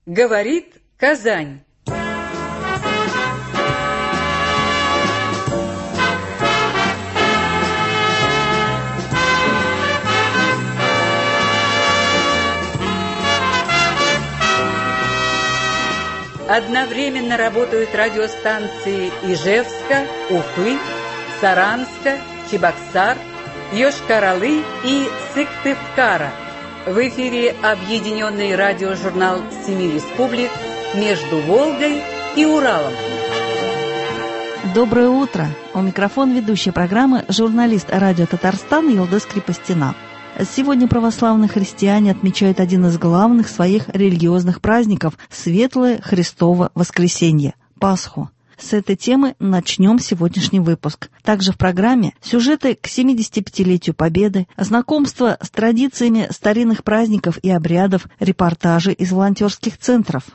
Говорит Казань. Одновременно работают радиостанции Ижевска, Уфы, Саранска, Чебоксар, Йошкар-Олы и Сыктывкара. В эфире объединенный радиожурнал «Семи республик» между Волгой и Уралом. Доброе утро! У микрофона ведущая программы журналист радио Татарстан Йылдыз Крепостина. Сегодня православные христиане отмечают один из главных своих религиозных праздников – Светлое Христово Воскресенье – Пасху. С этой темы начнем сегодняшний выпуск. Также в программе сюжеты к 75-летию Победы, знакомство с традициями старинных праздников и обрядов, репортажи из волонтерских центров.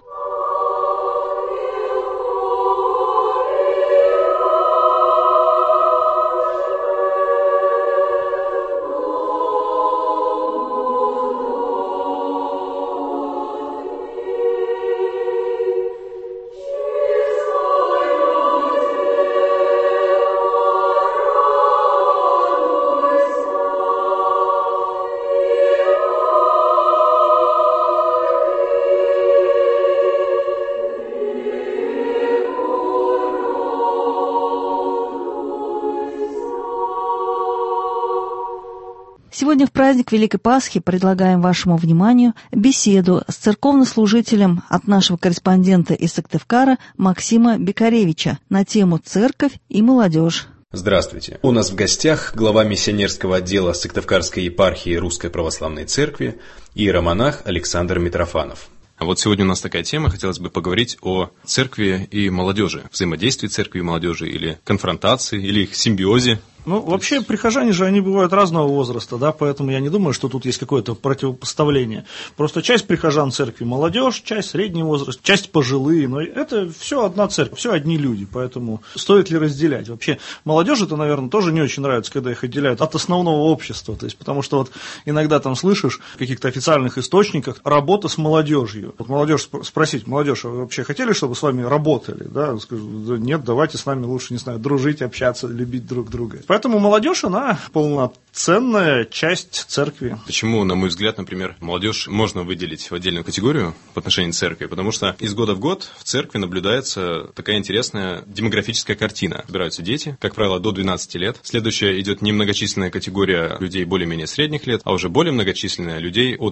Сегодня в праздник Великой Пасхи предлагаем вашему вниманию беседу с церковнослужителем от нашего корреспондента из Сыктывкара Максима Бекаревича на тему «Церковь и молодежь». Здравствуйте. У нас в гостях глава миссионерского отдела Сыктывкарской епархии Русской Православной Церкви иеромонах Александр Митрофанов. А вот сегодня у нас такая тема, хотелось бы поговорить о церкви и молодежи, взаимодействии церкви и молодежи, или конфронтации, или их симбиозе. Вообще, прихожане же, они бывают разного возраста, да, поэтому я не думаю, что тут есть какое-то противопоставление. Просто часть прихожан церкви молодежь, часть средний возраст, часть пожилые, но это все одна церковь, все одни люди, поэтому стоит ли разделять? Вообще, молодежь это, наверное, тоже не очень нравится, когда их отделяют от основного общества, то есть, потому что вот иногда там слышишь в каких-то официальных источниках работа с молодежью. Вот молодежь спросить, молодежь, а вы вообще хотели, чтобы с вами работали? Да, скажу, нет, давайте с нами лучше, не знаю, дружить, общаться, любить друг друга. Поэтому молодежь, она полноценная часть церкви. Почему, на мой взгляд, например, молодежь можно выделить в отдельную категорию по отношению к церкви? Потому что из года в год в церкви наблюдается такая интересная демографическая картина. Собираются дети, как правило, до 12 лет. Следующая идет немногочисленная категория людей более-менее средних лет, а уже более многочисленная людей от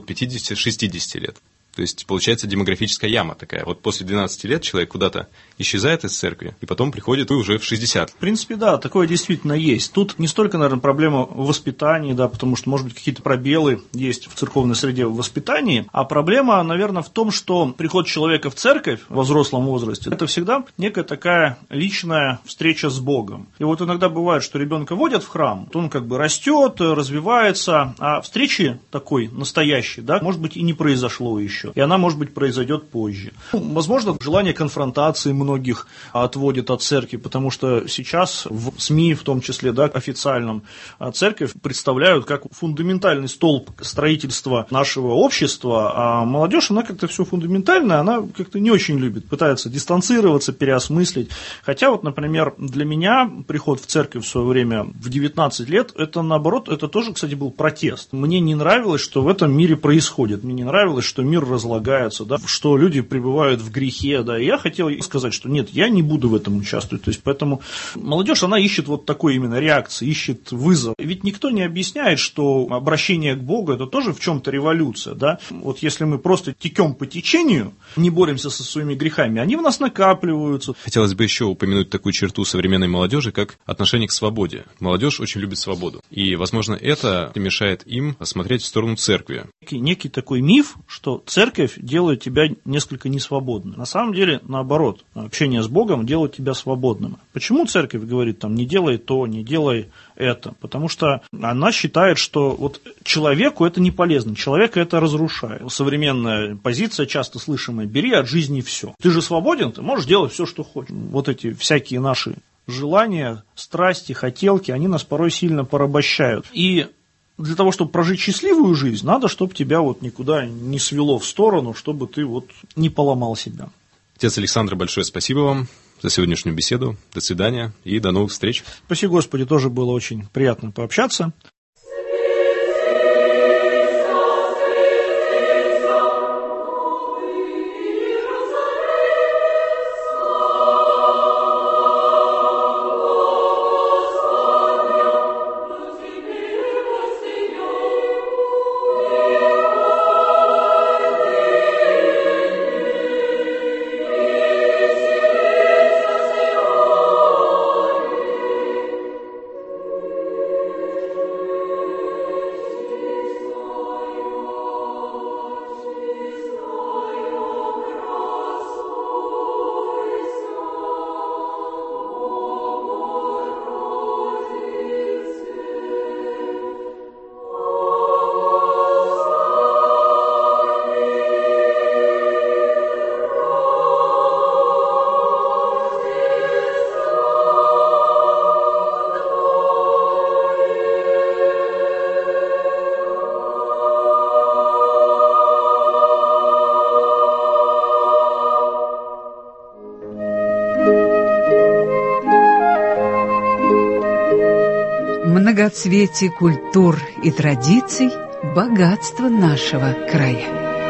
50-60 лет. То есть, получается, демографическая яма такая. Вот после 12 лет человек куда-то исчезает из церкви, и потом приходит и уже в 60. В принципе, да, такое действительно есть. Тут не столько, наверное, проблема в воспитании, да, потому что, может быть, какие-то пробелы есть в церковной среде в воспитании, а проблема, наверное, в том, что приход человека в церковь во взрослом возрасте – это всегда некая такая личная встреча с Богом. И вот иногда бывает, что ребенка водят в храм, то он как бы растет, развивается, а встречи такой настоящей, да, может быть, и не произошло еще. И она, может быть, произойдет позже. Возможно, желание конфронтации многих отводит от церкви, потому что сейчас в СМИ, в том числе, да, официальном, церковь представляют как фундаментальный столб строительства нашего общества, а молодежь, она как-то все фундаментальное, она как-то не очень любит, пытается дистанцироваться, переосмыслить. Хотя вот, например, для меня приход в церковь в свое время в 19 лет, это наоборот, это тоже, кстати, был протест. Мне не нравилось, что в этом мире происходит. Мне не нравилось, что мир разлагаются, да, что люди пребывают в грехе, да, и я хотел сказать, что нет, я не буду в этом участвовать, то есть поэтому молодежь, она ищет вот такой именно реакции, ищет вызов, ведь никто не объясняет, что обращение к Богу это тоже в чем-то революция, да, вот если мы просто текем по течению, не боремся со своими грехами, они в нас накапливаются. Хотелось бы еще упомянуть такую черту современной молодежи, как отношение к свободе. Молодежь очень любит свободу, и, возможно, это мешает им смотреть в сторону церкви. Некий такой миф, что церковь делает тебя несколько несвободным. На самом деле, наоборот, общение с Богом делает тебя свободным. Почему церковь говорит, там, не делай то, не делай это? Потому что она считает, что вот человеку это не полезно, человека это разрушает. Современная позиция, часто слышимая, бери от жизни все. Ты же свободен, ты можешь делать все, что хочешь. Вот эти всякие наши желания, страсти, хотелки, они нас порой сильно порабощают. И для того, чтобы прожить счастливую жизнь, надо, чтобы тебя вот никуда не свело в сторону, чтобы ты вот не поломал себя. Отец Александр, большое спасибо вам за сегодняшнюю беседу. До свидания и до новых встреч. Спасибо, Господи, тоже было очень приятно пообщаться. Многоцветие культур и традиций – богатство нашего края.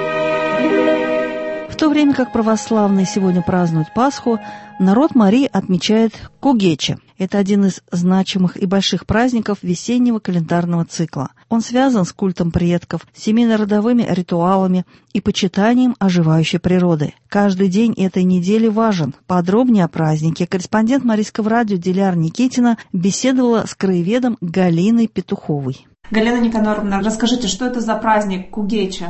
В то время как православные сегодня празднуют Пасху, народ Марии отмечает Кугече. Это один из значимых и больших праздников весеннего календарного цикла. Он связан с культом предков, семейно-родовыми ритуалами и почитанием оживающей природы. Каждый день этой недели важен. Подробнее о празднике корреспондент Марийского радио Диляра Никитина беседовала с краеведом Галиной Петуховой. Галина Никоноровна, расскажите, что это за праздник Кугече?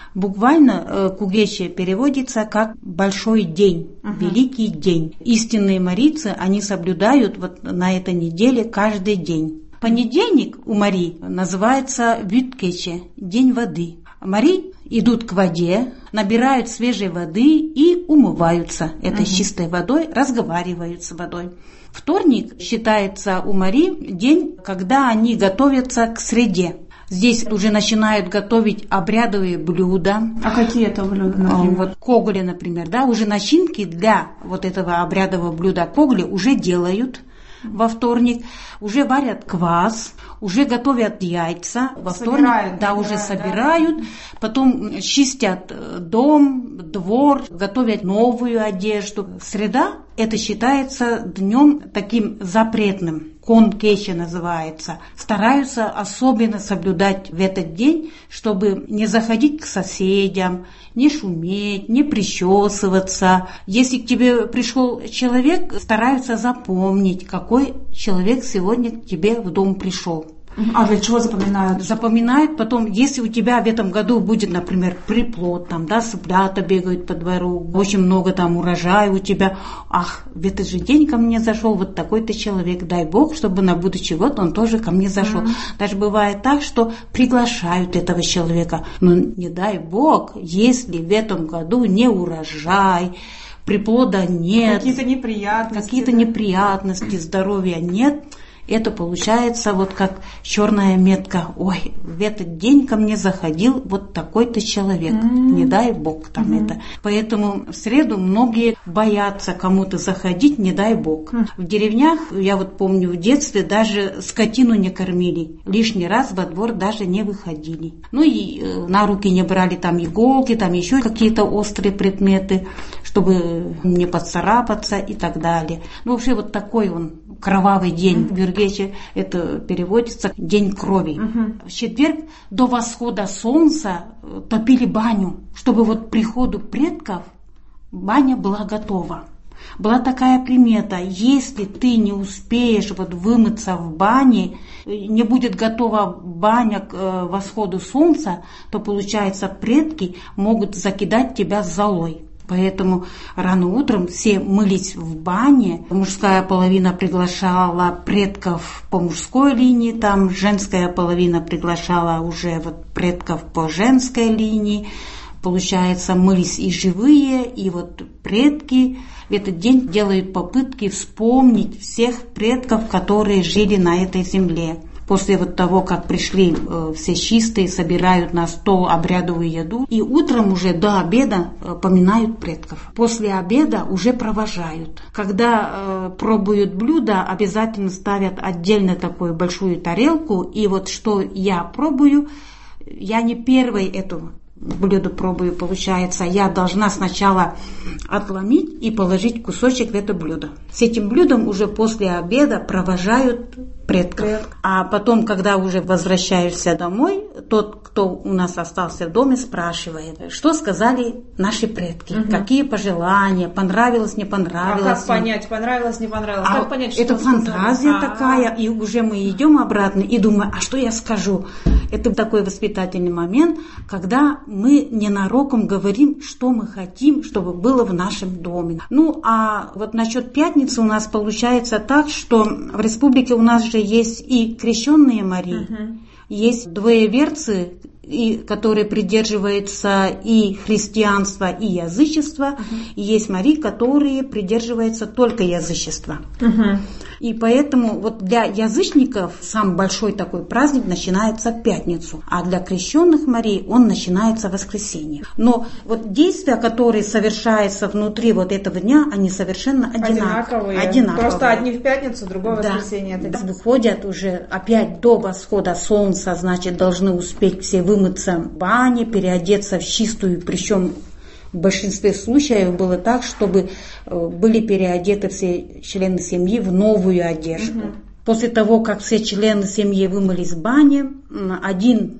Буквально Кугече переводится как «большой день», «великий день». Истинные марийцы, они соблюдают вот на этой неделе каждый день. Понедельник у Марий называется Вюткече, день воды. Мари идут к воде, набирают свежей воды и умываются этой чистой водой, разговаривают с водой. Вторник считается у Мари день, когда они готовятся к среде. Здесь уже начинают готовить обрядовые блюда. А какие это блюда, например? Вот когли, например, да, уже начинки для вот этого обрядового блюда когли уже делают во вторник, уже варят квас, уже готовят яйца во вторник, уже собирают, потом чистят дом, двор, готовят новую одежду. Среда это считается днем таким запретным. Конкече называется. Стараются особенно соблюдать в этот день, чтобы не заходить к соседям, не шуметь, не причесываться. Если к тебе пришел человек, стараются запомнить, какой человек сегодня к тебе в дом пришел. А для чего запоминают? Запоминают потом, если у тебя в этом году будет, например, приплод, там, да, цыплята бегают по двору, очень много там урожая у тебя. Ах, в этот же день ко мне зашел вот такой-то человек, дай Бог, чтобы на будущий год он тоже ко мне зашел. Даже бывает так, что приглашают этого человека. Но не дай Бог, если в этом году не урожай, приплода нет, какие-то неприятности, здоровья нет, это получается вот как черная метка. Ой, в этот день ко мне заходил вот такой-то человек. Не дай Бог там это. Поэтому в среду многие боятся кому-то заходить, не дай Бог. В деревнях, я вот помню, в детстве даже скотину не кормили. Лишний раз во двор даже не выходили. Ну и на руки не брали там иголки, там еще какие-то острые предметы, чтобы не поцарапаться и так далее. Ну вообще вот такой он кровавый день. В Вюргече это переводится «день крови». В четверг до восхода солнца топили баню, чтобы вот к приходу предков баня была готова. Была такая примета: если ты не успеешь вот вымыться в бане, не будет готова баня к восходу солнца, то, получается, предки могут закидать тебя золой. Поэтому рано утром все мылись в бане. Мужская половина приглашала предков по мужской линии, там женская половина приглашала уже вот предков по женской линии. Получается, мылись и живые, и вот предки в этот день делают попытки вспомнить всех предков, которые жили на этой земле. после вот того, как пришли все чистые, собирают на стол обрядовую еду. И утром уже до обеда поминают предков. После обеда уже провожают. Когда пробуют блюдо, обязательно ставят отдельно такую большую тарелку. И вот что я пробую, я не первой эту блюдо пробую, получается, я должна сначала отломить и положить кусочек в это блюдо. С этим блюдом уже после обеда провожают предков. А потом, когда уже возвращаешься домой, тот, кто у нас остался в доме, спрашивает, что сказали наши предки, какие пожелания, понравилось, не понравилось. А как понять, понравилось, не понравилось? Как понять, что это фантазия такая, и уже мы идем обратно и думаем, а что я скажу? Это такой воспитательный момент, когда мы ненароком говорим, что мы хотим, чтобы было в нашем доме. Ну, а вот насчет пятницы у нас получается так, что в республике у нас же есть и крещенные Марии, есть двоеверцы, которые придерживаются и христианства, и язычества, и есть Марии, которые придерживаются только язычества. И поэтому вот для язычников сам большой такой праздник начинается в пятницу, а для крещенных Марий он начинается в воскресенье. Но вот действия, которые совершаются внутри вот этого дня, они совершенно одинаковые. Просто одни в пятницу, другое в воскресенье. Выходят уже опять до восхода солнца, значит, должны успеть все вымыться в бане, переодеться в чистую, причем в большинстве случаев было так, чтобы были переодеты все члены семьи в новую одежду. После того, как все члены семьи вымылись в бане, один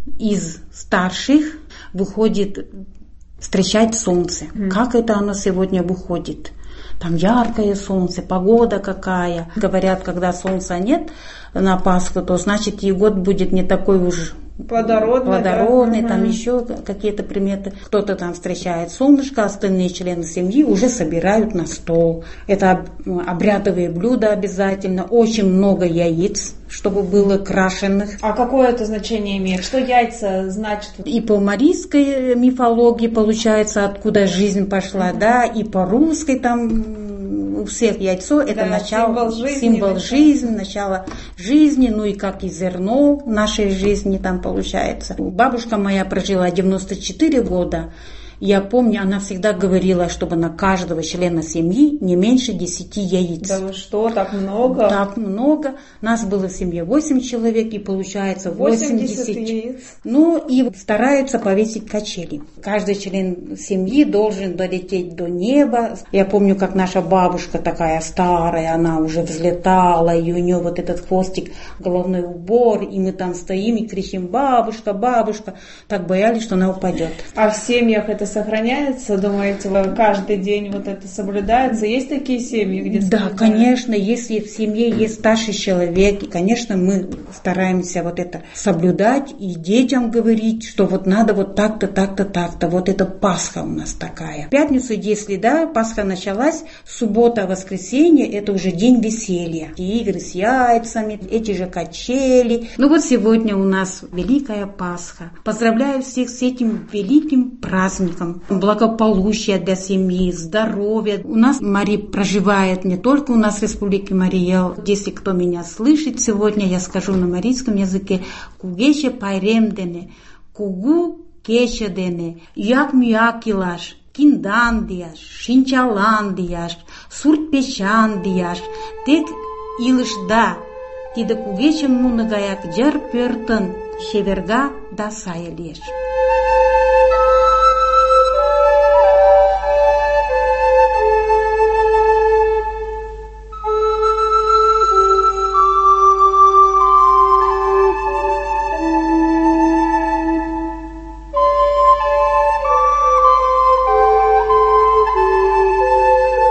из старших выходит встречать солнце. Как это оно сегодня выходит? Там яркое солнце, погода какая. Говорят, когда солнца нет на Пасху, то значит и год будет не такой уж плодородный, там еще какие-то приметы. Кто-то там встречает солнышко, остальные члены семьи уже собирают на стол. Это обрядовые блюда обязательно, очень много яиц, чтобы было крашеных. А какое это значение имеет? Что яйца значат? И по марийской мифологии получается, откуда жизнь пошла, да, и по русской там у всех яйцо это начало, символ жизни, начало жизни, ну и как и зерно в нашей жизни там получается. Бабушка моя прожила 94 года. Я помню, она всегда говорила, чтобы на каждого члена семьи не меньше 10 яиц. Да вы что, так много? Так много. Нас было в семье 8 человек, и получается 80 яиц. Ну и стараются повесить качели. Каждый член семьи должен долететь до неба. Я помню, как наша бабушка такая старая, она уже взлетала, и у нее вот этот хвостик, головной убор, и мы там стоим и кричим: бабушка, бабушка. Так боялись, что она упадет. А в семьях это сохраняется, думаете, каждый день вот это соблюдается? Есть такие семьи, где Да, конечно, если в семье есть старший человек, и, конечно, мы стараемся вот это соблюдать и детям говорить, что вот надо вот так-то, так-то, так-то. Вот это Пасха у нас такая. В пятницу, если, да, Пасха началась, суббота, воскресенье, это уже день веселья. Игры с яйцами, эти же качели. Ну вот сегодня у нас Великая Пасха. Поздравляю всех с этим великим праздником. Благополучия для семьи, здоровья. У нас Мария проживает не только у нас в Республике Мария. Если кто меня слышит сегодня, я скажу на марийском языке: кугеше пайремдене, кугу кешедене, як мюакилаш, киндан дияш, шинчалан дияш, суртпешан дияш, тек илышда, тиде кугеше мунагаяк жар пӧртын, шеверга да сай лиеш.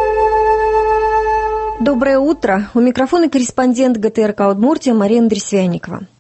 Доброе утро. У микрофона корреспондент ГТРК Удмуртия Мария Дресвяникова.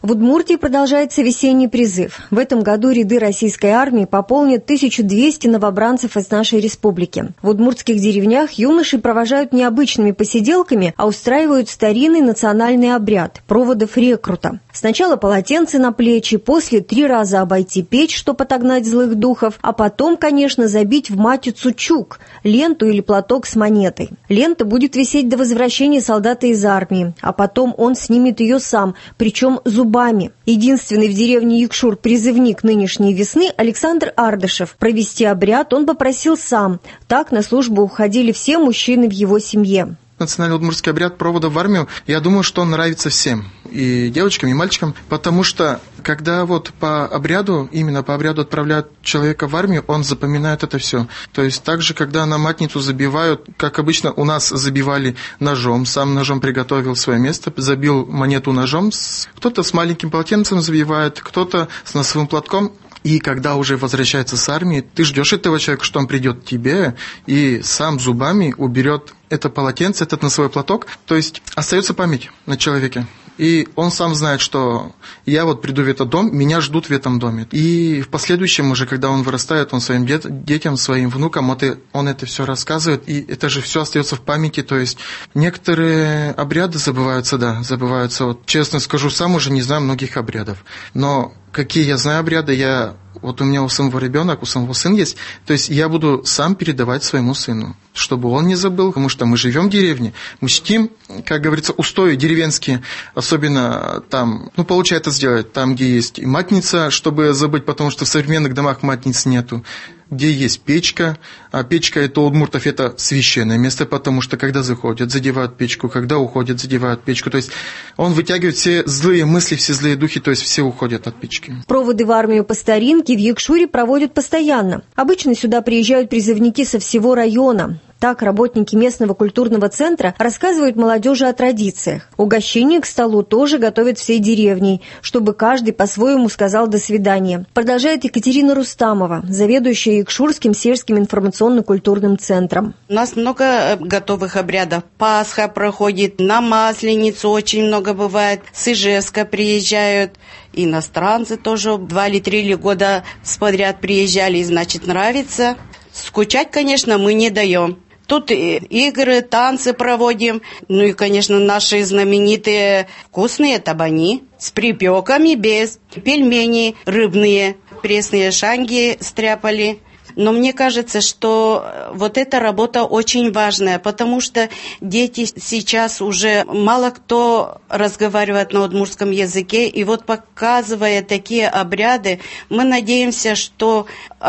В Удмуртии продолжается весенний призыв. В этом году ряды российской армии пополнят 1200 новобранцев из нашей республики. В удмуртских деревнях юношей провожают не обычными посиделками, а устраивают старинный национальный обряд – проводов рекрута. Сначала полотенце на плечи, после 3 раза обойти печь, чтобы отогнать злых духов, а потом, конечно, забить в матицу чук – ленту или платок с монетой. Лента будет висеть до возвращения солдата из армии, а потом он снимет ее сам, причем зубами. Единственный в деревне Якшур призывник нынешней весны Александр Ардышев. Провести обряд он попросил сам. Так на службу уходили все мужчины в его семье. Национальный удмуртский обряд провода в армию, я думаю, что он нравится всем, и девочкам, и мальчикам, потому что, когда вот по обряду, именно по обряду отправляют человека в армию, он запоминает это все. То есть, также, когда на матницу забивают, как обычно у нас забивали ножом, сам ножом приготовил свое место, забил монету ножом, кто-то с маленьким полотенцем забивает, кто-то с носовым платком. И когда уже возвращается с армии, ты ждешь этого человека, что он придет к тебе и сам зубами уберет это полотенце, этот носовой платок. То есть остается память на человеке. И он сам знает, что я вот приду в этот дом, меня ждут в этом доме. И в последующем уже, когда он вырастает, он своим детям, своим внукам, он это все рассказывает, и это же все остается в памяти. То есть некоторые обряды забываются, да, забываются. Вот, честно скажу, сам уже не знаю многих обрядов. Но какие я знаю обряды, вот у меня у самого ребенок, у самого сын есть, то есть я буду сам передавать своему сыну, чтобы он не забыл, потому что мы живем в деревне, мы чтим, как говорится, устои деревенские, особенно там, получается сделать, там, где есть и матница, чтобы забыть, потому что в современных домах матниц нету, где есть печка, а печка это у удмуртов это священное место, потому что когда заходят, задевают печку, когда уходят, задевают печку, то есть он вытягивает все злые мысли, все злые духи, то есть все уходят от печки. Проводы в армию по старинке в Якшуре проводят постоянно. Обычно сюда приезжают призывники со всего района. Так работники местного культурного центра рассказывают молодежи о традициях. Угощение к столу тоже готовят всей деревней, чтобы каждый по-своему сказал «до свидания». Продолжает Екатерина Рустамова, заведующая Якшурским сельским информационно-культурным центром. У нас много готовых обрядов. Пасха проходит, на Масленицу очень много бывает, с Ижевска приезжают. Иностранцы тоже 2 или 3 года подряд приезжали, и значит нравится. Скучать, конечно, мы не даем. Тут игры, танцы проводим. Ну и, конечно, наши знаменитые вкусные табани с припеками, без пельмени рыбные, пресные шанги стряпали. Но мне кажется, что вот эта работа очень важная, потому что дети сейчас уже мало кто разговаривает на удмуртском языке, и вот показывая такие обряды, мы надеемся, что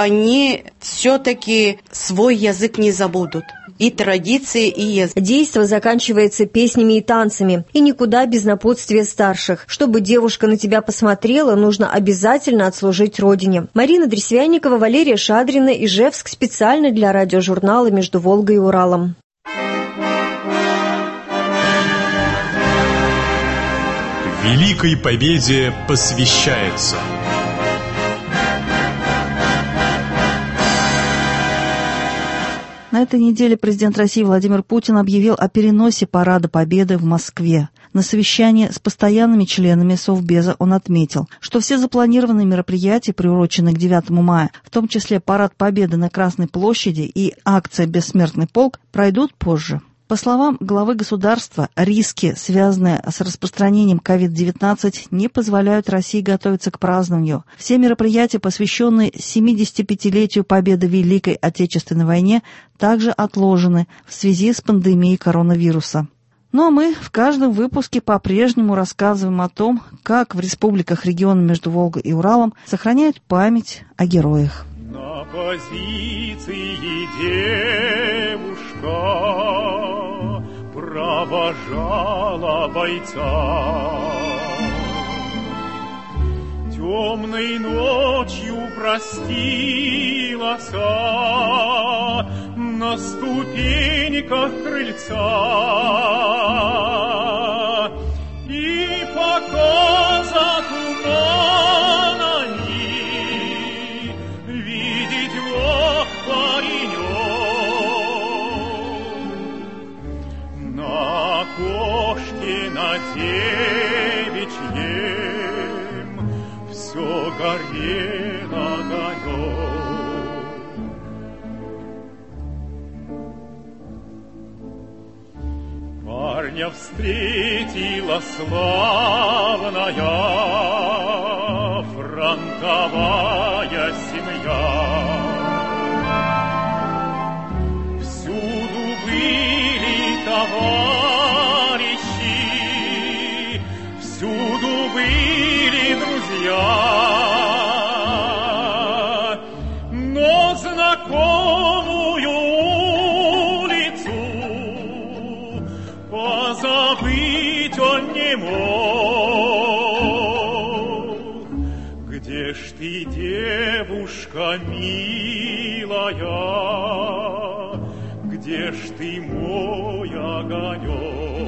они все-таки свой язык не забудут. И традиции, и язык. Действо заканчивается песнями и танцами, и никуда без напутствия старших. Чтобы девушка на тебя посмотрела, нужно обязательно отслужить родине. Марина Дресвянникова, Валерия Шадрина, Ижевск, специально для радиожурнала «Между Волгой и Уралом». Великой Победе посвящается. На этой неделе президент России Владимир Путин объявил о переносе Парада Победы в Москве. На совещании с постоянными членами Совбеза он отметил, что все запланированные мероприятия, приуроченные к 9 мая, в том числе Парад Победы на Красной площади и акция «Бессмертный полк», пройдут позже. По словам главы государства, риски, связанные с распространением COVID-19, не позволяют России готовиться к празднованию. Все мероприятия, посвященные 75-летию победы в Великой Отечественной войне, также отложены в связи с пандемией коронавируса. Ну а мы в каждом выпуске по-прежнему рассказываем о том, как в республиках региона между Волгой и Уралом сохраняют память о героях. На позиции девушка провожала бойца. Темной ночью простилась на ступеньках крыльца. И пока за туманами видеть мог паренек на кошке на девичьей парня встретила славная фронтовая семья. Всюду были товарищи, всюду были друзья, но знакомую улицу позабыть он не мог. Где ж ты, девушка милая, где ж ты, мой огонек?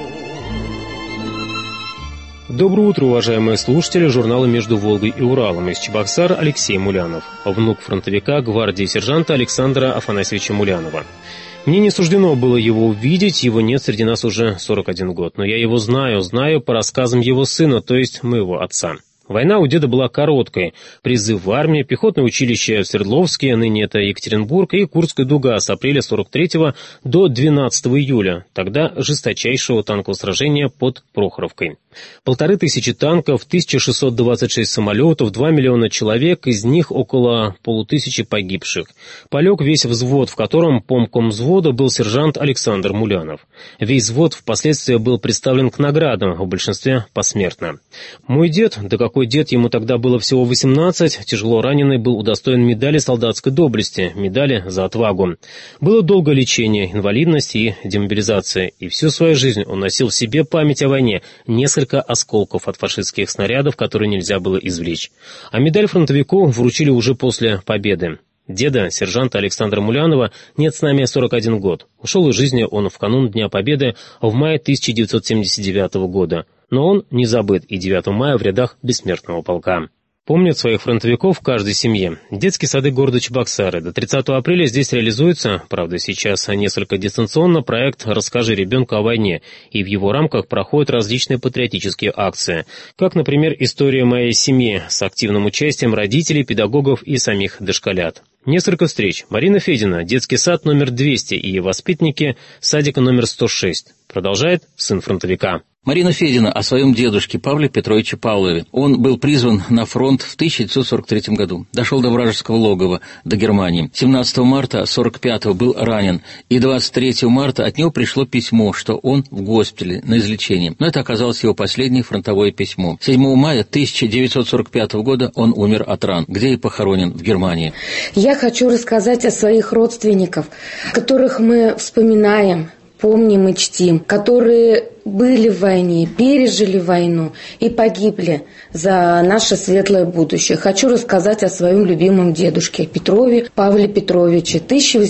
Доброе утро, уважаемые слушатели журнала «Между Волгой и Уралом». Из Чебоксара Алексей Мулянов, внук фронтовика гвардии сержанта Александра Афанасьевича Мулянова. Мне не суждено было его увидеть, его нет среди нас уже 41 год, но я его знаю по рассказам его сына, то есть моего отца. Война у деда была короткой. Призыв в армию, пехотное училище в Свердловске, ныне это Екатеринбург, и Курская дуга с апреля 43 до 12 июля, тогда жесточайшего танкового сражения под Прохоровкой. 1500 танков, 1626 самолетов, 2 миллиона человек, из них около 500 погибших. Полег весь взвод, в котором помком взвода был сержант Александр Мулянов. Весь взвод впоследствии был представлен к наградам, в большинстве посмертно. Мой дед, да какой дед, ему тогда было всего 18, тяжело раненый, был удостоен медали солдатской доблести, медали за отвагу. Было долгое лечение, инвалидность и демобилизация, и всю свою жизнь он носил в себе память о войне, несколько осколков от фашистских снарядов, которые нельзя было извлечь. А медаль фронтовику вручили уже после победы. Деда, сержанта Александра Мулянова, нет с нами 41 год. Ушел из жизни он в канун Дня Победы в мае 1979 года. Но он не забыт и 9 мая в рядах бессмертного полка. Помнят своих фронтовиков в каждой семье. Детские сады города Чебоксары. До 30 апреля здесь реализуется, правда сейчас несколько дистанционно, проект «Расскажи ребенку о войне», и в его рамках проходят различные патриотические акции. Как, например, «История моей семьи» с активным участием родителей, педагогов и самих дошколят. Несколько встреч. Марина Федина, детский сад номер 200 и воспитанники садика номер 106. Продолжает сын фронтовика. Марина Федина о своем дедушке Павле Петровиче Павлове. Он был призван на фронт в 1943 году. Дошел до вражеского логова, до Германии. 17 марта 1945 был ранен. И 23 марта от него пришло письмо, что он в госпитале на излечении. Но это оказалось его последнее фронтовое письмо. 7 мая 1945 года он умер от ран, где и похоронен в Германии. Я хочу рассказать о своих родственниках, которых мы вспоминаем, помним и чтим, которые были в войне, пережили войну и погибли за наше светлое будущее. Хочу рассказать о своем любимом дедушке Петрове Павле Петровиче,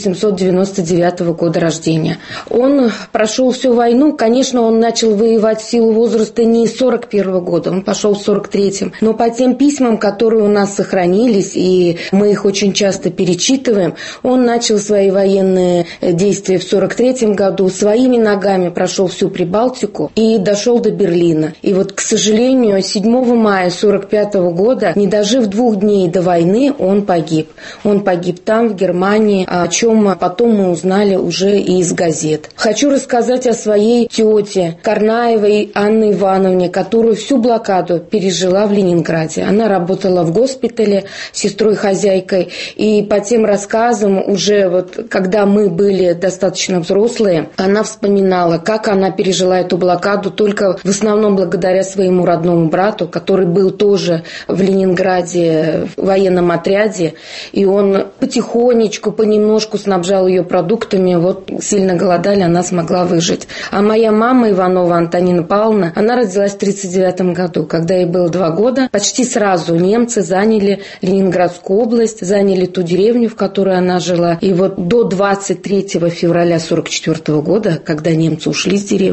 1899 года рождения. Он прошел всю войну, конечно, он начал воевать в силу возраста не с 41 года, он пошел в 43-м. Но по тем письмам, которые у нас сохранились, и мы их очень часто перечитываем, он начал свои военные действия в 43-м году, своими ногами прошел всю Прибалтику и дошел до Берлина. И вот, к сожалению, 7 мая 1945 года, не дожив 2 дней до войны, он погиб. Он погиб там, в Германии, о чем потом мы узнали уже и из газет. Хочу рассказать о своей тете Карнаевой Анне Ивановне, которую всю блокаду пережила в Ленинграде. Она работала в госпитале сестрой-хозяйкой, и по тем рассказам уже вот, когда мы были достаточно взрослые, она вспоминала, как она пережила эту блокаду только в основном благодаря своему родному брату, который был тоже в Ленинграде в военном отряде, и он потихонечку, понемножку снабжал ее продуктами. Вот сильно голодали, она смогла выжить. А моя мама Иванова Антонина Павловна, она родилась в 1939 году, когда ей было 2 года. Почти сразу немцы заняли Ленинградскую область, заняли ту деревню, в которой она жила. И вот до 23 февраля 1944 года, когда немцы ушли с деревни, а уходили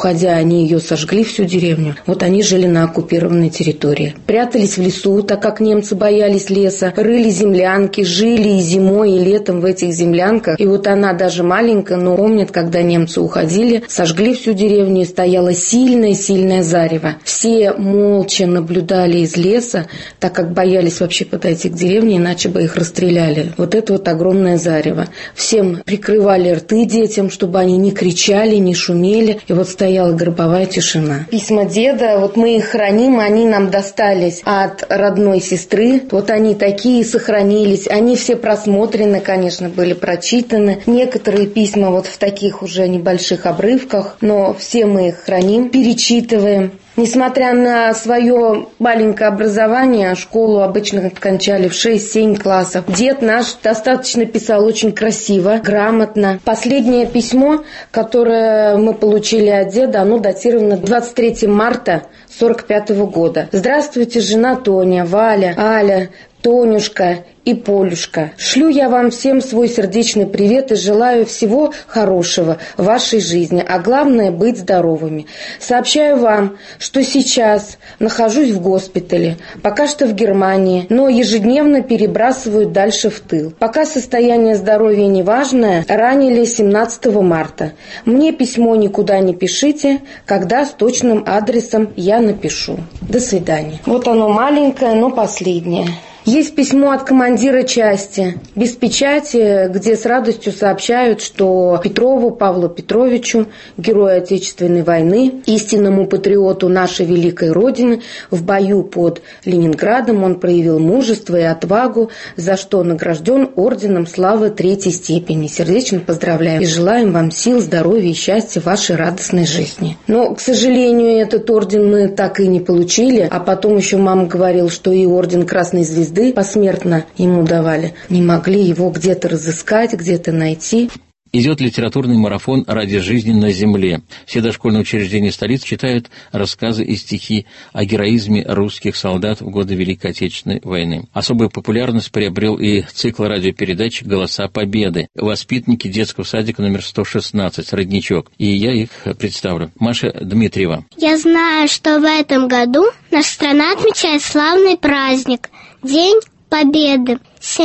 уходя, они ее сожгли, всю деревню. Вот они жили на оккупированной территории. Прятались в лесу, так как немцы боялись леса, рыли землянки, жили и зимой, и летом в этих землянках. И вот она даже маленькая, но помнит, когда немцы уходили, сожгли всю деревню, и стояло сильное-сильное зарево. Все молча наблюдали из леса, так как боялись вообще подойти к деревне, иначе бы их расстреляли. Вот это вот огромное зарево. Всем прикрывали рты детям, чтобы они не кричали, не шумели. И вот стояла гробовая тишина. Письма деда, вот мы их храним, они нам достались от родной сестры. Вот они такие сохранились. Они все просмотрены, конечно, были прочитаны. Некоторые письма вот в таких уже небольших обрывках, но все мы их храним, перечитываем. Несмотря на свое маленькое образование, школу обычно кончали в 6-7 классов. Дед наш достаточно писал очень красиво, грамотно. Последнее письмо, которое мы получили от деда, оно датировано 23 марта 1945 года. «Здравствуйте, жена Тоня, Валя, Аля, Тонюшка и Полюшка. Шлю я вам всем свой сердечный привет и желаю всего хорошего в вашей жизни, а главное быть здоровыми. Сообщаю вам, что сейчас нахожусь в госпитале, пока что в Германии, но ежедневно перебрасывают дальше в тыл. Пока состояние здоровья неважное, ранили 17 марта. Мне письмо никуда не пишите, когда с точным адресом я напишу. До свидания». Вот оно маленькое, но последнее. Есть письмо от командира части, без печати, где с радостью сообщают, что Петрову Павлу Петровичу, герою Отечественной войны, истинному патриоту нашей великой Родины, в бою под Ленинградом он проявил мужество и отвагу, за что награжден орденом славы 3-й степени. Сердечно поздравляем и желаем вам сил, здоровья и счастья в вашей радостной жизни. Но, к сожалению, этот орден мы так и не получили, а потом еще мама говорила, что и орден Красной Звезды посмертно ему давали. Не могли его где-то разыскать, где-то найти. Идет литературный марафон «Ради жизни на земле». Все дошкольные учреждения столиц читают рассказы и стихи о героизме русских солдат в годы Великой Отечественной войны. Особую популярность приобрел и цикл радиопередач «Голоса Победы». Воспитанники детского садика номер 116 «Родничок». И я их представлю. Маша Дмитриева. Я знаю, что в этом году наша страна отмечает славный праздник – День Победы.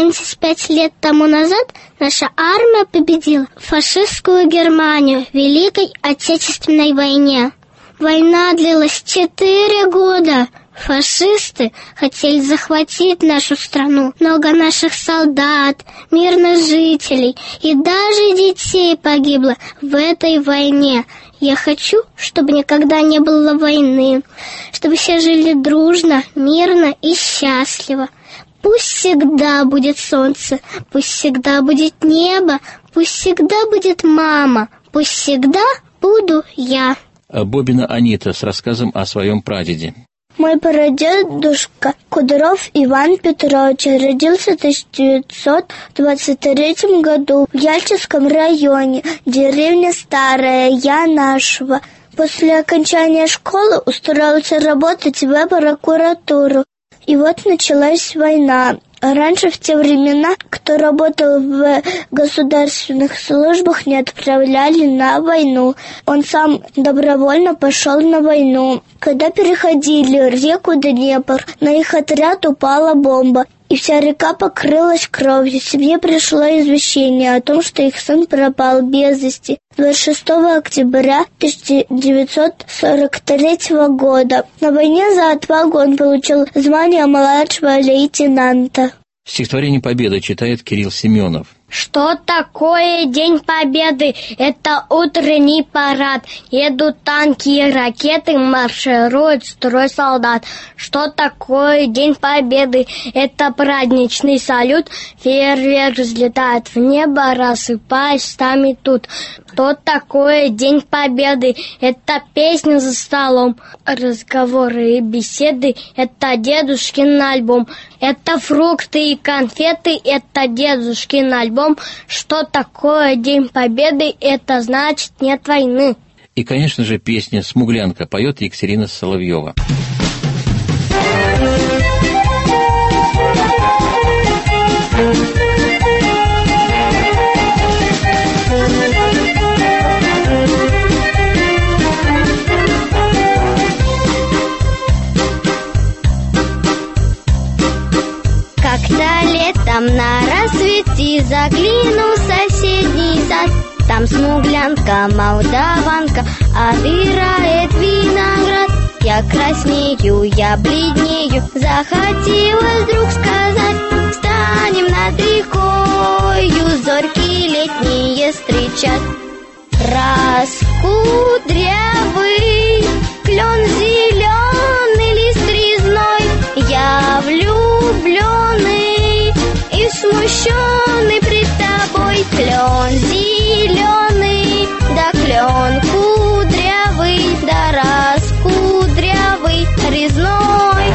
75 лет тому назад наша армия победила фашистскую Германию в Великой Отечественной войне. Война длилась 4 года. Фашисты хотели захватить нашу страну. Много наших солдат, мирных жителей и даже детей погибло в этой войне. Я хочу, чтобы никогда не было войны, чтобы все жили дружно, мирно и счастливо. Пусть всегда будет солнце, пусть всегда будет небо, пусть всегда будет мама, пусть всегда буду я. Бобина Анита с рассказом о своем прадеде. Мой прадедушка Кудров Иван Петрович родился в 1923 году в Яльчевском районе, деревня Старая Янашево. После окончания школы устроился работать в прокуратуру. И вот началась война. Раньше, в те времена, кто работал в государственных службах, не отправляли на войну. Он сам добровольно пошел на войну. Когда переходили реку Днепр, на их отряд упала бомба, и вся река покрылась кровью. Семье пришло извещение о том, что их сын пропал без вести. 26 октября 1943 года. На войне за отвагу он получил звание младшего лейтенанта. Стихотворение «Победа» читает Кирилл Семенов. Что такое День Победы? Это утренний парад. Едут танки и ракеты, марширует строй солдат. Что такое День Победы? Это праздничный салют. Фейерверк взлетает в небо, рассыпаясь там и тут. Что такое День Победы? Это песня за столом, разговоры и беседы. Это дедушкин альбом. Это фрукты и конфеты. Это дедушкин альбом. Что такое День Победы? Это значит нет войны. И, конечно же, песня «Смуглянка» поет Екатерина Соловьева. загляну в соседний сад. Там смуглянка, молдаванка отбирает виноград. Я краснею, я бледнею, захотелось вдруг сказать: встанем над рекою, зорьки летние встречать. Раскудрявый клен зеленый, лист резной, я влюбленный и смущенный пред тобой. Клен зеленый, да клен кудрявый, да раскудрявый резной.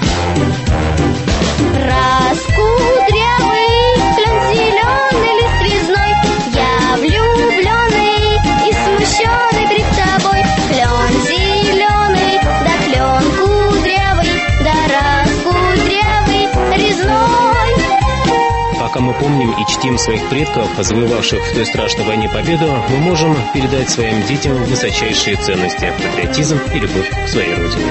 Раскудрявый клен зеленый, лист резной, я влюбленный и смущенный пред тобой. Клен зеленый, да клен кудрявый, да раскудрявый резной. Пока мы помним и чтим своих предков, завоевавших в той страшной войне победу, мы можем передать своим детям высочайшие ценности – патриотизм и любовь к своей родине.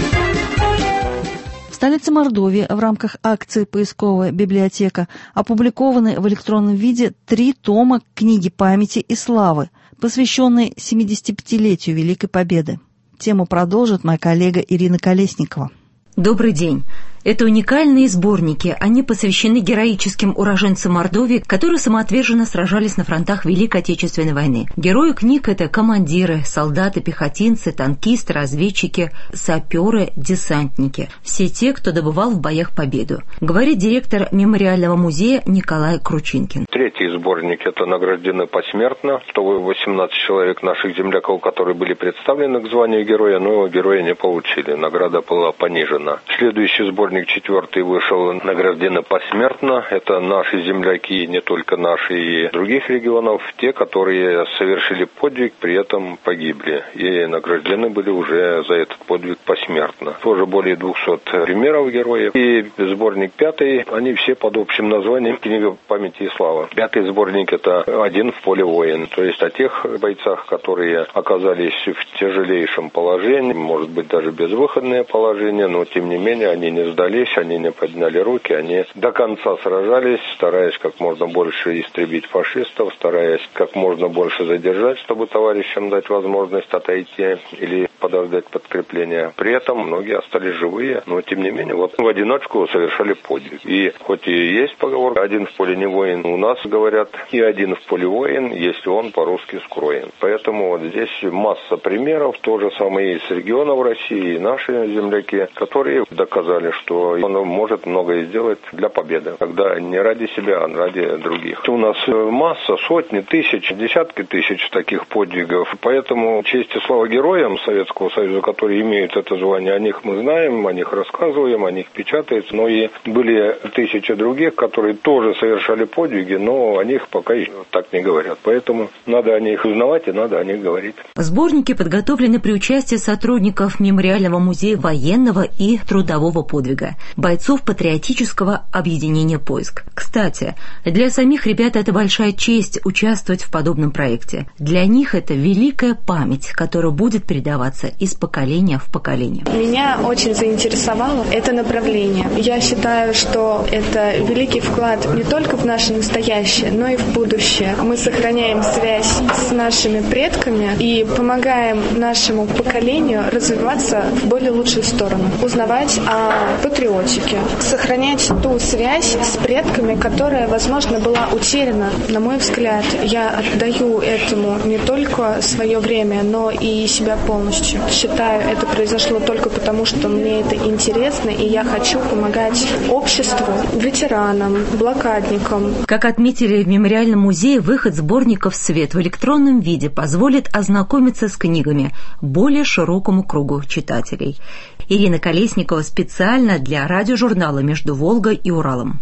В столице Мордовии в рамках акции «Поисковая библиотека» опубликованы в электронном виде 3 тома книги памяти и славы, посвященные 75-летию Великой Победы. Тему продолжит моя коллега Ирина Колесникова. Добрый день. Это уникальные сборники. Они посвящены героическим уроженцам Мордовии, которые самоотверженно сражались на фронтах Великой Отечественной войны. Герои книг – это командиры, солдаты, пехотинцы, танкисты, разведчики, саперы, десантники. Все те, кто добывал в боях победу. Говорит директор мемориального музея Николай Кручинкин. Третий сборник – это награждены посмертно. 118 человек наших земляков, которые были представлены к званию героя, но героя не получили. Награда была понижена. Следующий сборник, 4-й, вышел, награждены посмертно. Это наши земляки, не только наши, и других регионов, те, которые совершили подвиг, при этом погибли. И награждены были уже за этот подвиг посмертно. Тоже более 200 примеров героев. И сборник 5-й, они все под общим названием «Книга памяти и славы». 5-й сборник – это «Один в поле воин». То есть о тех бойцах, которые оказались в тяжелейшем положении, может быть, даже безвыходное положение, но тем не менее они не сдались, они не подняли руки, они до конца сражались, стараясь как можно больше истребить фашистов, стараясь как можно больше задержать, чтобы товарищам дать возможность отойти или подождать подкрепления. При этом многие остались живые, но тем не менее вот в одиночку совершали подвиг. И хоть и есть поговорка «один в поле не воин», у нас говорят и «один в поле воин, если он по-русски скроен». Поэтому вот здесь масса примеров, то же самое и с регионов России, и наши земляки, которые доказали, что он может многое сделать для победы, когда не ради себя, а ради других. У нас масса, сотни, тысяч, десятки тысяч таких подвигов. Поэтому честь и слава героям Советского Союза, которые имеют это звание, о них мы знаем, о них рассказываем, о них печатается. Но и были тысячи других, которые тоже совершали подвиги, но о них пока еще так не говорят. Поэтому надо о них узнавать и надо о них говорить. Сборники подготовлены при участии сотрудников Мемориального музея военного и трудового подвига, бойцов патриотического объединения «Поиск». Кстати, для самих ребят это большая честь участвовать в подобном проекте. Для них это великая память, которая будет передаваться из поколения в поколение. Меня очень заинтересовало это направление. Я считаю, что это великий вклад не только в наше настоящее, но и в будущее. Мы сохраняем связь с нашими предками и помогаем нашему поколению развиваться в более лучшую сторону, узнавать о патриотике, сохранять ту связь с предками, которая, возможно, была утеряна. На мой взгляд, я отдаю этому не только свое время, но и себя полностью. Считаю, это произошло только потому, что мне это интересно, и я хочу помогать обществу, ветеранам, блокадникам. Как отметили в Мемориальном музее, выход сборников в свет в электронном виде позволит ознакомиться с книгами более широкому кругу читателей. Ирина Колесникова специально для радиожурнала «Между Волгой и Уралом».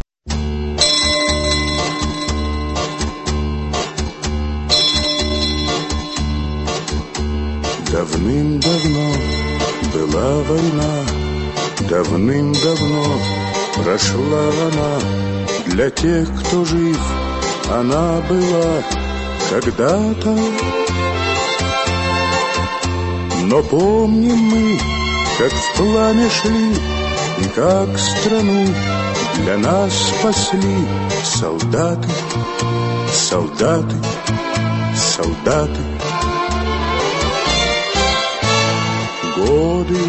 Давным-давно была война, давным-давно прошла она. Для тех, кто жив, она была когда-то. Но помним мы, как в пламя шли, и как страну для нас спасли солдаты, солдаты, солдаты. Годы,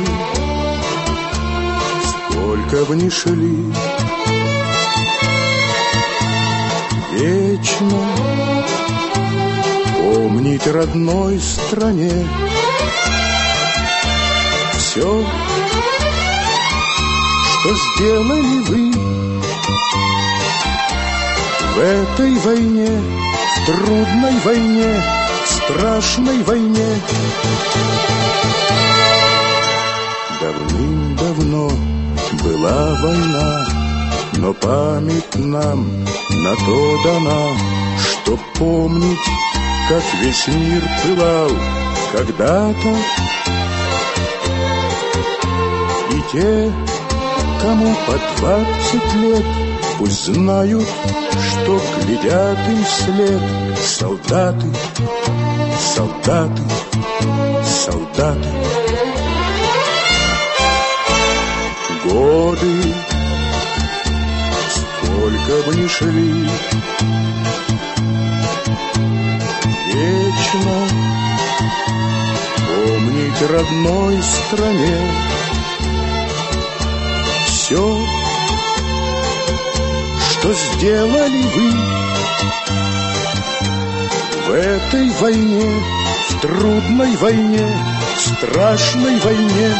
сколько бы ни шли, вечно помнить родной стране все, что сделали вы в этой войне, в трудной войне, страшной войне. Давным-давно была война, но память нам на то дана, чтоб помнить, как весь мир пылал когда-то. И те, кому по 20 лет, пусть знают, что глядят им вслед солдаты, солдаты, солдаты. Годы, сколько бы ни шли, вечно помнить родной стране все, что сделали вы в этой войне, в трудной войне, страшной войне.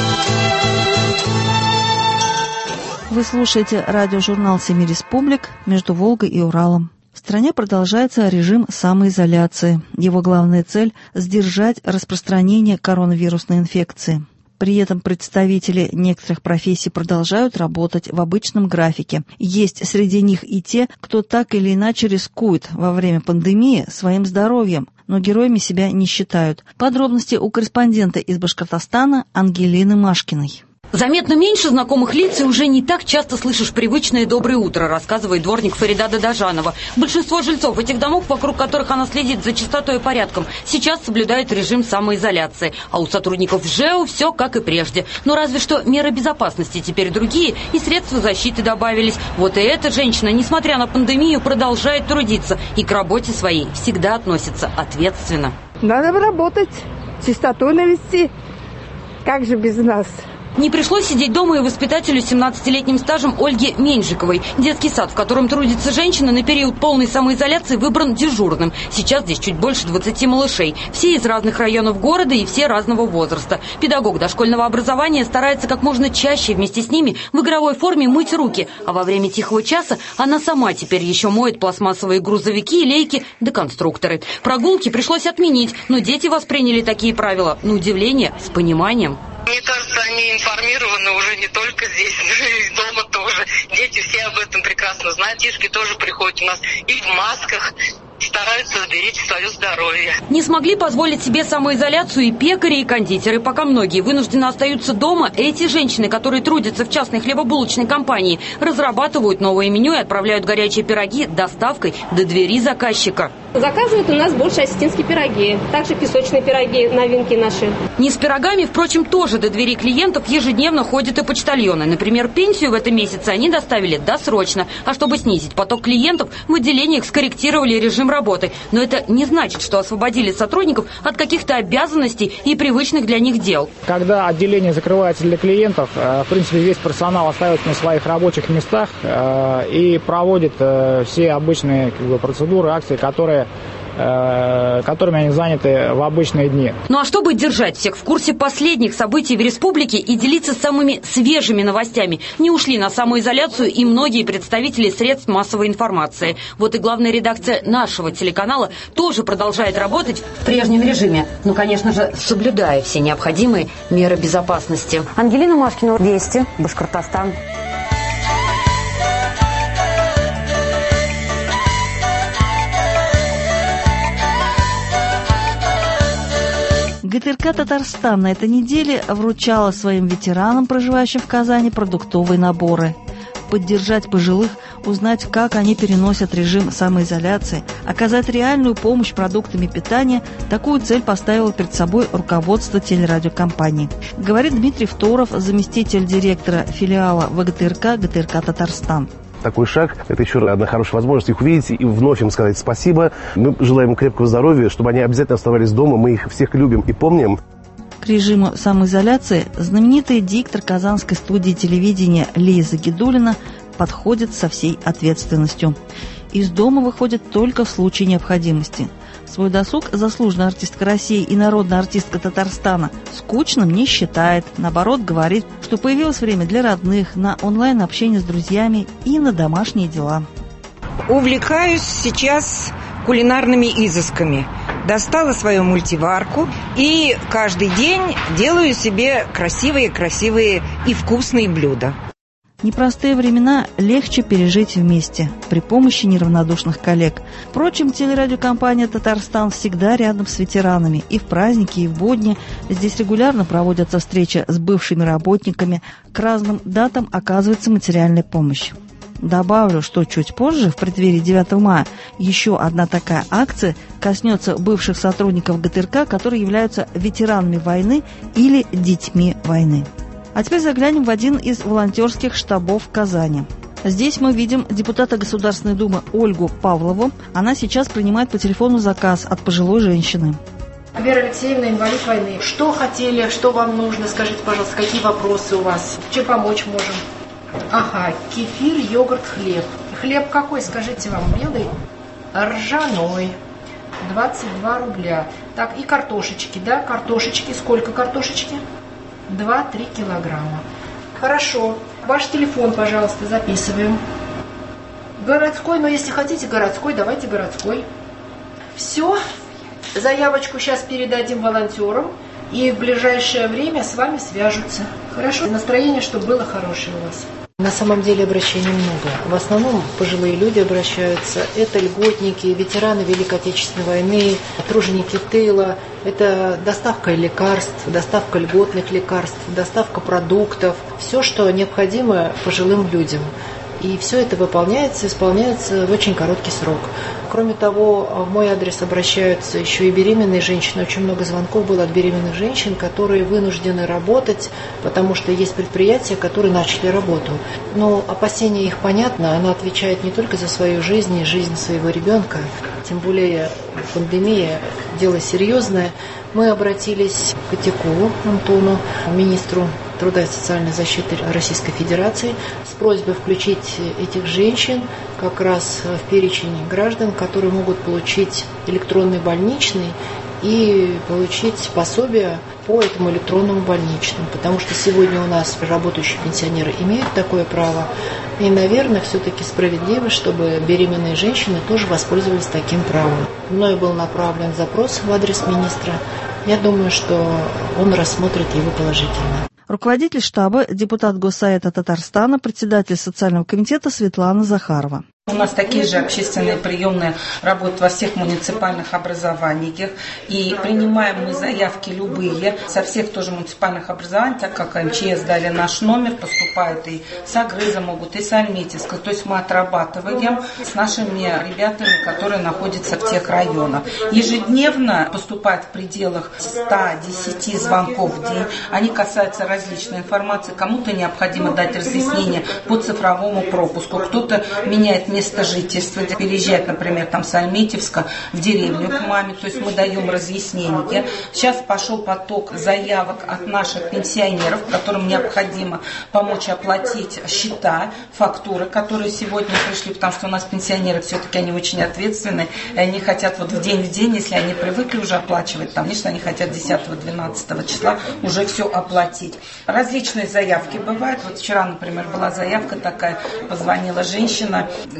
Вы слушаете радиожурнал «Семи республик» между Волгой и Уралом. В стране продолжается режим самоизоляции. Его главная цель – сдержать распространение коронавирусной инфекции. При этом представители некоторых профессий продолжают работать в обычном графике. Есть среди них и те, кто так или иначе рискует во время пандемии своим здоровьем, но героями себя не считают. Подробности у корреспондента из Башкортостана Ангелины Машкиной. Заметно меньше знакомых лиц и уже не так часто слышишь привычное «доброе утро», рассказывает дворник Фарида Дадажанова. Большинство жильцов этих домов, вокруг которых она следит за чистотой и порядком, сейчас соблюдают режим самоизоляции. А у сотрудников ЖЭУ все как и прежде. Но разве что меры безопасности теперь другие и средства защиты добавились. Вот и эта женщина, несмотря на пандемию, продолжает трудиться и к работе своей всегда относится ответственно. Надо работать, чистоту навести. Как же без нас? Не пришлось сидеть дома и воспитателю с 17-летним стажем Ольге Меньжиковой. Детский сад, в котором трудится женщина, на период полной самоизоляции выбран дежурным. Сейчас здесь чуть больше 20 малышей. Все из разных районов города и все разного возраста. Педагог дошкольного образования старается как можно чаще вместе с ними в игровой форме мыть руки. А во время тихого часа она сама теперь еще моет пластмассовые грузовики, лейки да конструкторы. Прогулки пришлось отменить, но дети восприняли такие правила, на удивление, с пониманием. Мне кажется, они информированы уже не только здесь, но и дома тоже. Дети все об этом прекрасно знают. Детишки тоже приходят у нас и в масках, стараются сберечь свое здоровье. Не смогли позволить себе самоизоляцию и пекари, и кондитеры. Пока многие вынуждены остаются дома, эти женщины, которые трудятся в частной хлебобулочной компании, разрабатывают новое меню и отправляют горячие пироги доставкой до двери заказчика. Заказывают у нас больше осетинские пироги, также песочные пироги, новинки наши. Не с пирогами, впрочем, тоже до двери клиентов ежедневно ходят и почтальоны. Например, пенсию в этом месяце они доставили досрочно. А чтобы снизить поток клиентов, в отделениях скорректировали режим работы. Но это не значит, что освободили сотрудников от каких-то обязанностей и привычных для них дел. Когда отделение закрывается для клиентов, в принципе, весь персонал остается на своих рабочих местах и проводит все обычные процедуры, акции, которыми они заняты в обычные дни. Ну а чтобы держать всех в курсе последних событий в республике и делиться самыми свежими новостями, не ушли на самоизоляцию и многие представители средств массовой информации. Вот и главная редакция нашего телеканала тоже продолжает работать в прежнем режиме. Ну, конечно же, соблюдая все необходимые меры безопасности. Ангелина Машкина, Вести, Башкортостан. ГТРК «Татарстан» на этой неделе вручала своим ветеранам, проживающим в Казани, продуктовые наборы. поддержать пожилых, узнать, как они переносят режим самоизоляции, оказать реальную помощь продуктами питания. Такую цель поставило перед собой руководство телерадиокомпании. Говорит Дмитрий Второв, заместитель директора филиала ВГТРК ГТРК Татарстан. Такой шаг – это еще одна хорошая возможность их увидеть и вновь им сказать спасибо. Мы желаем им крепкого здоровья, чтобы они обязательно оставались дома. Мы их всех любим и помним. К режиму самоизоляции знаменитый диктор Казанской студии телевидения Лиза Гидулина подходит со всей ответственностью. Из дома выходит только в случае необходимости. Свой досуг заслуженная артистка России и народная артистка Татарстана скучным не считает. Наоборот, говорит, что появилось время для родных, на онлайн-общение с друзьями и на домашние дела. Увлекаюсь сейчас кулинарными изысками. Достала свою мультиварку и каждый день делаю себе красивые и вкусные блюда. Непростые времена легче пережить вместе, при помощи неравнодушных коллег. Впрочем, телерадиокомпания «Татарстан» всегда рядом с ветеранами. И в праздники, и в будни. Здесь регулярно проводятся встречи с бывшими работниками. К разным датам оказывается материальная помощь. Добавлю, что чуть позже, в преддверии 9 мая, еще одна такая акция коснется бывших сотрудников ГТРК, которые являются ветеранами войны или детьми войны. А теперь заглянем в один из волонтерских штабов в Казани. Здесь мы видим депутата Государственной Думы Ольгу Павлову. Она сейчас принимает по телефону заказ от пожилой женщины. Вера Алексеевна, инвалид войны. Что хотели, что вам нужно? Скажите, пожалуйста, какие вопросы у вас? Чем помочь можем? Ага, кефир, йогурт, хлеб. Хлеб какой, скажите вам, белый? Ржаной. 22 рубля. Так, и картошечки, да? Картошечки. Сколько картошечки? 2-3 килограмма. Хорошо. Ваш телефон, пожалуйста, записываем. Городской, но если хотите городской, давайте городской. Все. Заявочку сейчас передадим волонтерам. И в ближайшее время с вами свяжутся. Хорошо? Настроение, чтобы было хорошее у вас. На самом деле обращений много. В основном пожилые люди обращаются. Это льготники, ветераны Великой Отечественной войны, труженики тыла. Это доставка лекарств, доставка льготных лекарств, доставка продуктов. Все, что необходимо пожилым людям. И все это исполняется в очень короткий срок. Кроме того, в мой адрес обращаются еще и беременные женщины. Очень много звонков было от беременных женщин, которые вынуждены работать, потому что есть предприятия, которые начали работу. Но опасения их понятно. Она отвечает не только за свою жизнь и жизнь своего ребенка. Тем более пандемия – дело серьезное. Мы обратились к Котякову Антону, министру труда и социальной защиты Российской Федерации, с просьбой включить этих женщин как раз в перечень граждан, которые могут получить электронный больничный и получить пособие по этому электронному больничному. Потому что сегодня у нас работающие пенсионеры имеют такое право. И, наверное, все-таки справедливо, чтобы беременные женщины тоже воспользовались таким правом. Мною был направлен запрос в адрес министра. Я думаю, что он рассмотрит его положительно. Руководитель штаба, депутат Госсовета Татарстана, председатель социального комитета Светлана Захарова. У нас такие же общественные приемные работают во всех муниципальных образованиях. И принимаем мы заявки любые со всех тоже муниципальных образований, так как МЧС дали наш номер, поступают и с Агрыза могут, и с Альметьевска. То есть мы отрабатываем с нашими ребятами, которые находятся в тех районах. Ежедневно поступает в пределах 110 звонков в день. Они касаются различной информации. Кому-то необходимо дать разъяснение по цифровому пропуску, кто-то меняет место жительства, переезжает, например, там с Альметьевска в деревню к маме, то есть мы даем разъяснения. Сейчас пошел поток заявок от наших пенсионеров, которым необходимо помочь оплатить счета, фактуры, которые сегодня пришли, потому что у нас пенсионеры все-таки они очень ответственны, и они хотят вот в день, если они привыкли уже оплачивать, там, конечно, они хотят 10-12 числа уже все оплатить. Различные заявки бывают. Вот вчера, например, была заявка такая, позвонила женщина,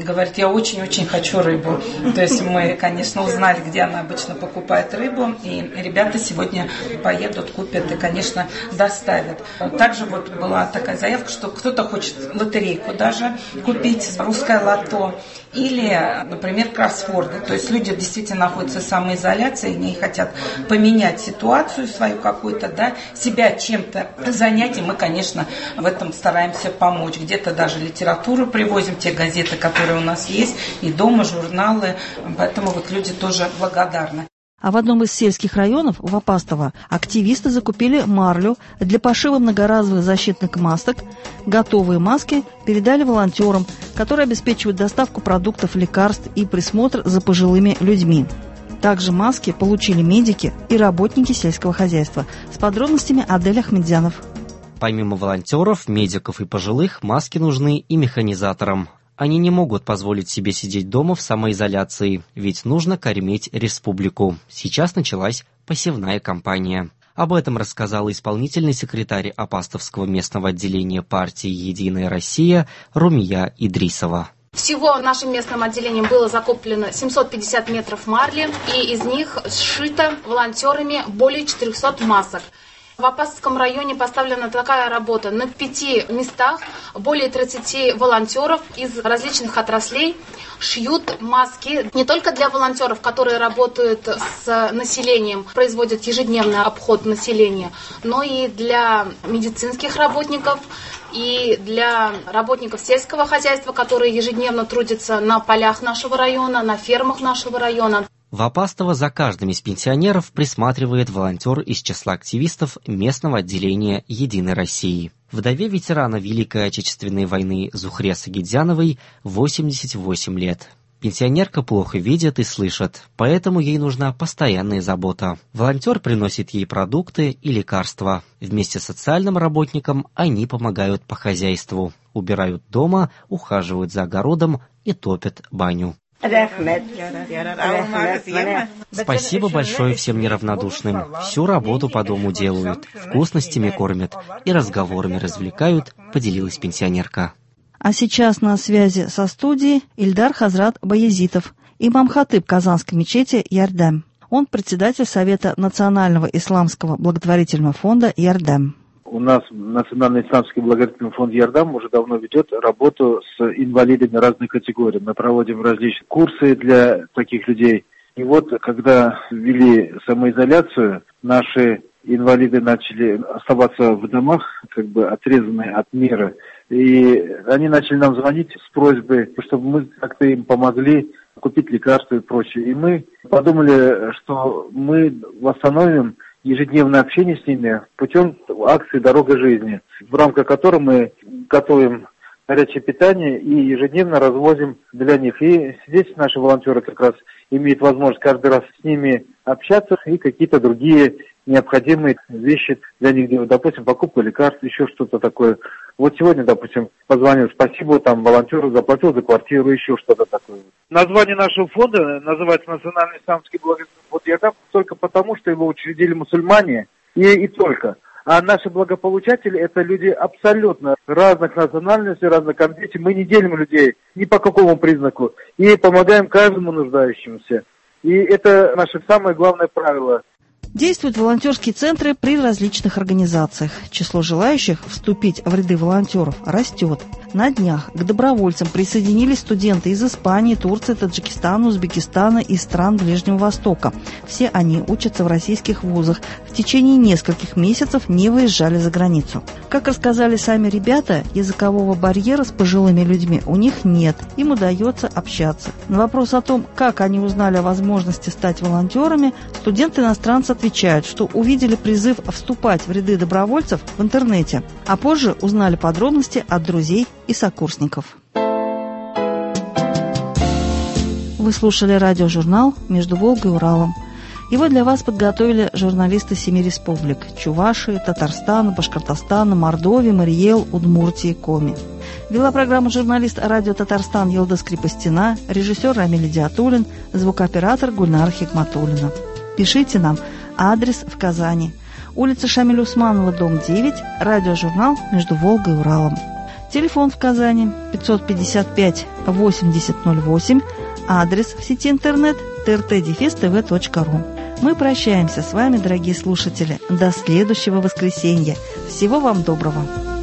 говорит, я очень-очень хочу рыбу. То есть мы, конечно, узнали, где она обычно покупает рыбу, и ребята сегодня поедут, купят и, конечно, доставят. Также вот была такая заявка, что кто-то хочет лотерейку даже купить, русское лото, или, например, кроссворды. То есть люди действительно находятся в самоизоляции, они хотят поменять ситуацию свою какую-то, да, себя чем-то занять, и мы, конечно, в этом стараемся помочь. Где-то даже литературу привозим, те газеты, которые у нас есть, и дома, журналы, поэтому вот люди тоже благодарны. А в одном из сельских районов, в Опастово, активисты закупили марлю для пошива многоразовых защитных масок. Готовые маски передали волонтерам, которые обеспечивают доставку продуктов, лекарств и присмотр за пожилыми людьми. Также маски получили медики и работники сельского хозяйства. С подробностями Адель Ахмедзянов. Помимо волонтеров, медиков и пожилых, маски нужны и механизаторам. Они не могут позволить себе сидеть дома в самоизоляции, ведь нужно кормить республику. Сейчас началась посевная кампания. Об этом рассказала исполнительный секретарь Опастовского местного отделения партии «Единая Россия» Румия Идрисова. Всего нашим местным отделением было закуплено 750 метров марли, и из них сшито волонтерами более 400 масок. В Опасовском районе поставлена такая работа. На 5 местах более 30 волонтеров из различных отраслей шьют маски не только для волонтеров, которые работают с населением, производят ежедневный обход населения, но и для медицинских работников, и для работников сельского хозяйства, которые ежедневно трудятся на полях нашего района, на фермах нашего района. В Опастово за каждым из пенсионеров присматривает волонтер из числа активистов местного отделения «Единой России». Вдове ветерана Великой Отечественной войны Зухре Сагидзяновой 88 лет. Пенсионерка плохо видит и слышит, поэтому ей нужна постоянная забота. Волонтер приносит ей продукты и лекарства. Вместе с социальным работником они помогают по хозяйству, убирают дома, ухаживают за огородом и топят баню. Спасибо большое всем неравнодушным. Всю работу по дому делают, вкусностями кормят и разговорами развлекают, поделилась пенсионерка. А сейчас на связи со студией Ильдар Хазрат Баязитов, имам-хатыб Казанской мечети Ярдем. Он председатель Совета Национального исламского благотворительного фонда Ярдем. У нас Национальный исламский благотворительный фонд Ярдем уже давно ведет работу с инвалидами разных категорий. Мы проводим различные курсы для таких людей. И вот, когда ввели самоизоляцию, наши инвалиды начали оставаться в домах, как бы отрезанные от мира. И они начали нам звонить с просьбой, чтобы мы как-то им помогли купить лекарства и прочее. И мы подумали, что мы восстановим ежедневное общение с ними путем акции «Дорога жизни», в рамках которой мы готовим горячее питание и ежедневно развозим для них. И здесь наши волонтеры как раз имеют возможность каждый раз с ними общаться и какие-то другие необходимые вещи для них делать. Допустим, покупка лекарств, еще что-то такое. Вот сегодня, допустим, позвонил, спасибо там волонтеру, заплатил за квартиру, еще что-то такое. Название нашего фонда называется Национальный исламский благотворительный фонд Ярдем только потому, что его учредили мусульмане и только. А наши благополучатели – это люди абсолютно разных национальностей, разных конфессий. Мы не делим людей ни по какому признаку и помогаем каждому нуждающемуся. И это наше самое главное правило. Действуют волонтерские центры при различных организациях. Число желающих вступить в ряды волонтеров растет. На днях к добровольцам присоединились студенты из Испании, Турции, Таджикистана, Узбекистана и стран Ближнего Востока. Все они учатся в российских вузах. В течение нескольких месяцев не выезжали за границу. Как рассказали сами ребята, языкового барьера с пожилыми людьми у них нет. Им удается общаться. На вопрос о том, как они узнали о возможности стать волонтерами, студенты-иностранцы отвечают, что увидели призыв вступать в ряды добровольцев в интернете, а позже узнали подробности от друзей и сокурсников. Вы слушали радиожурнал «Между Волгой и Уралом». Его для вас подготовили журналисты 7 республик – Чувашии, Татарстана, Башкортостана, Мордовии, Мариэл, Удмуртии, Коми. Вела программу журналист радио «Татарстан» Йылдыз Крепостина, режиссер Рамиль Идиатуллин, звукооператор Гульнара Хикматуллина. Пишите нам. Адрес в Казани. Улица Шамиля Усманова, дом 9, радиожурнал «Между Волгой и Уралом». Телефон в Казани 555-8008, адрес в сети интернет trt-tv.ru. Мы прощаемся с вами, дорогие слушатели, до следующего воскресенья. Всего вам доброго!